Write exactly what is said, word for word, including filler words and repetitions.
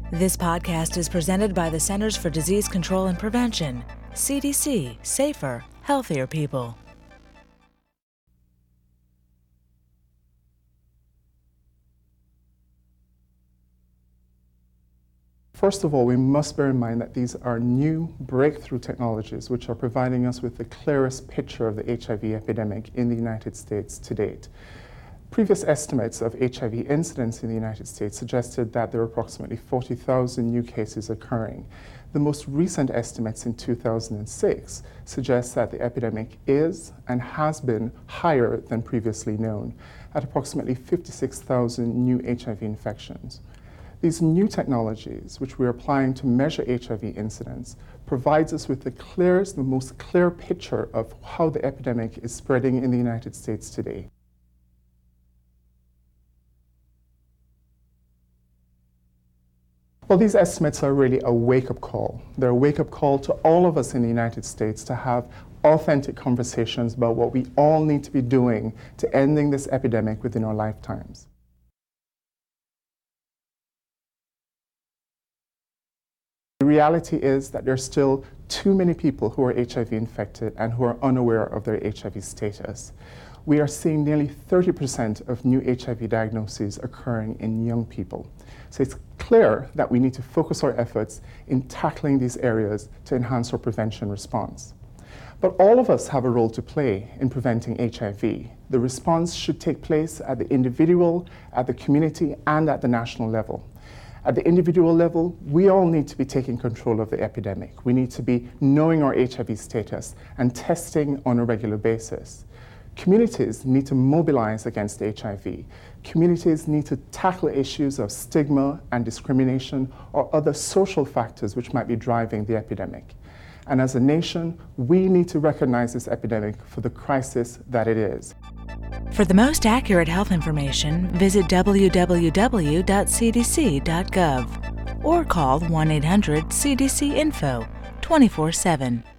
This podcast is presented by the Centers for Disease Control and Prevention, C D C, safer, healthier people. First of all, we must bear in mind that these are new breakthrough technologies which are providing us with the clearest picture of the H I V epidemic in the United States to date. Previous estimates of H I V incidence in the United States suggested that there were approximately forty thousand new cases occurring. The most recent estimates in two thousand six suggest that the epidemic is and has been higher than previously known, at approximately fifty-six thousand new H I V infections. These new technologies, which we're applying to measure H I V incidence, provides us with the clearest, the most clear picture of how the epidemic is spreading in the United States today. Well, these estimates are really a wake-up call. They're a wake-up call to all of us in the United States to have authentic conversations about what we all need to be doing to ending this epidemic within our lifetimes. The reality is that there are still too many people who are H I V infected and who are unaware of their H I V status. We are seeing nearly thirty percent of new H I V diagnoses occurring in young people. So it's clear that we need to focus our efforts in tackling these areas to enhance our prevention response. But all of us have a role to play in preventing H I V. The response should take place at the individual, at the community, and at the national level. At the individual level, we all need to be taking control of the epidemic. We need to be knowing our H I V status and testing on a regular basis. Communities need to mobilize against H I V. Communities need to tackle issues of stigma and discrimination or other social factors which might be driving the epidemic. And as a nation, we need to recognize this epidemic for the crisis that it is. For the most accurate health information, visit w w w dot c d c dot gov or call one eight hundred C D C info twenty-four seven.